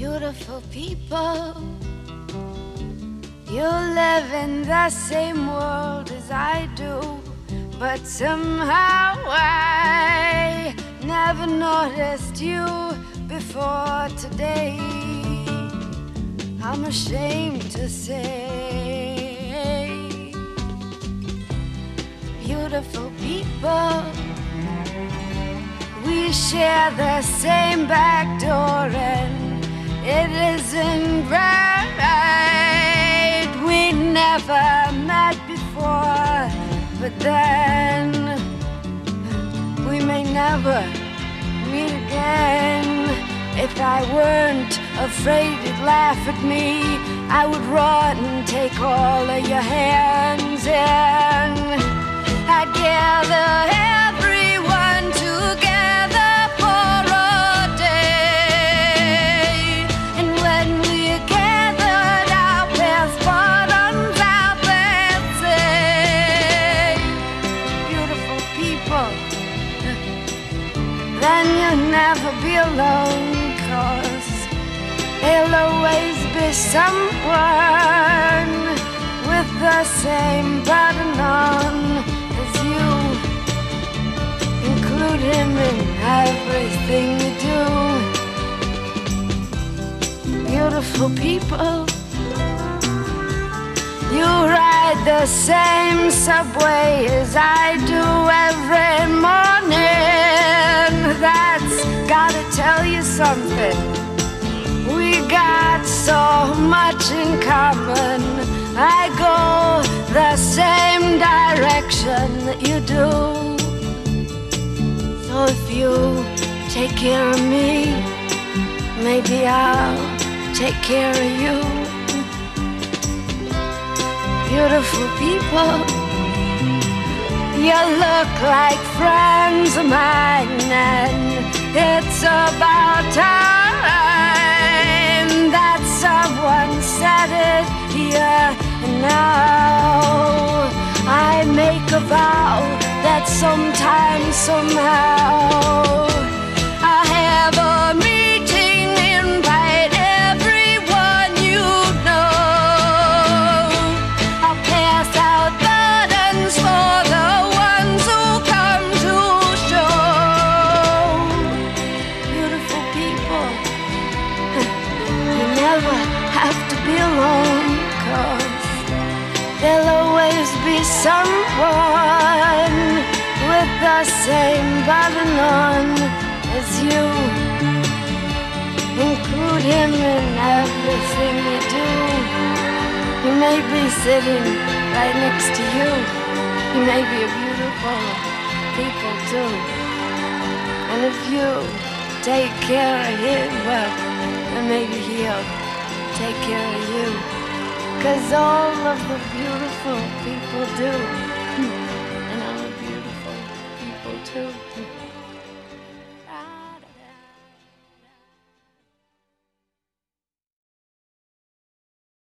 beautiful people. You live in the same world as I do, but somehow I never noticed you before today. I'm ashamed to say, beautiful people, we share the same back door and it isn't right. We never met before, but then we may never meet again. If I weren't afraid you'd laugh at me, I would run and take all of your hands and I'd gather everyone together for a day. And when we're gathered, our best bottoms out and say, beautiful people, then you'll never be alone. 'Cause there'll always be someone with the same button on as you. Include him in everything you do. Beautiful people, you ride the same subway as I do every morning. That's gotta tell you something. We got so much in common. I go the same direction that you do. So if you take care of me, maybe I'll take care of you. Beautiful people, you look like friends of mine, and it's about time that someone said it here and now. I make a vow that sometime, somehow, I'll have a meeting, invite everyone you know. I'll pass out buttons for the ones who come to show. Beautiful people, you never have to be alone, 'cause there'll always be someone with the same button on as you. Include him in everything you do. He may be sitting right next to you. He may be a beautiful people too. And if you take care of him, well, then maybe he'll take care of you. 'Cause all of the beautiful people do.